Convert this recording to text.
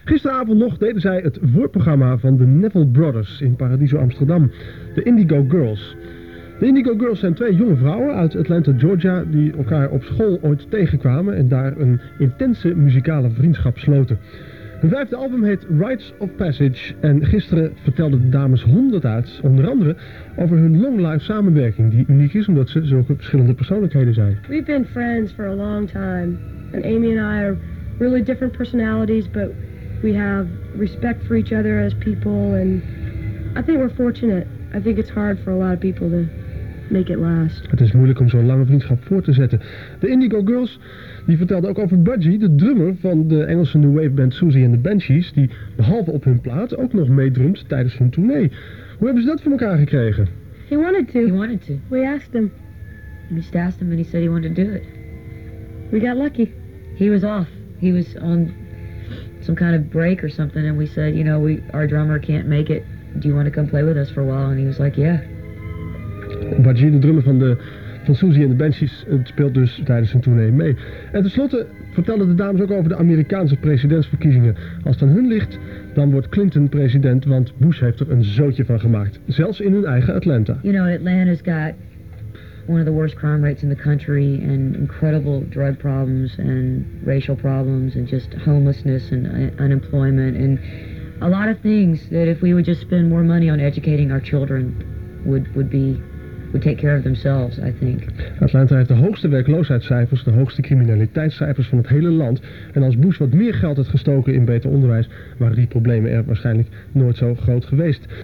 Gisteravond nog deden zij het voorprogramma van de Neville Brothers in Paradiso Amsterdam, de Indigo Girls. De Indigo Girls zijn twee jonge vrouwen uit Atlanta, Georgia, die elkaar op school ooit tegenkwamen en daar een intense muzikale vriendschap sloten. Hun vijfde album heet Rites of Passage en gisteren vertelden de dames 100 uit, onder andere over hun long life samenwerking, die uniek is omdat ze zulke verschillende persoonlijkheden zijn. We've been friends for a long time, and Amy and I are really different personalities, but we have respect for each other as people, and I think we're fortunate. I think it's hard for a lot of people to make it last. Het is moeilijk om zo'n lange vriendschap voor te zetten. De Indigo Girls die vertelden ook over Budgie, de drummer van de Engelse new wave band Siouxsie and the Banshees, die behalve op hun plaat ook nog meedrumt tijdens hun tournee. Hoe hebben ze dat voor elkaar gekregen? He wanted to. He wanted to. We asked him. We just asked him and he said he wanted to do it. We got lucky. He was off. He was on some kind of break or something, and we said, you know, our drummer can't make it. Do you want to come play with us for a while? And he was like, yeah. Budgie, de drummer van Siouxsie and the Banshees, speelt dus tijdens zijn tournee mee. En tenslotte vertelden de dames ook over de Amerikaanse presidentsverkiezingen. Als het aan hun ligt, dan wordt Clinton president, want Bush heeft er een zootje van gemaakt. Zelfs in hun eigen Atlanta. You know, Atlanta's got one of the worst crime rates in the country and incredible drug problems and racial problems and just homelessness and unemployment and a lot of things that if we would just spend more money on educating our children would take care of themselves, I think. Atlanta heeft de hoogste werkloosheidscijfers, de hoogste criminaliteitscijfers van het hele land. En als Bush wat meer geld had gestoken in beter onderwijs, waren die problemen er waarschijnlijk nooit zo groot geweest.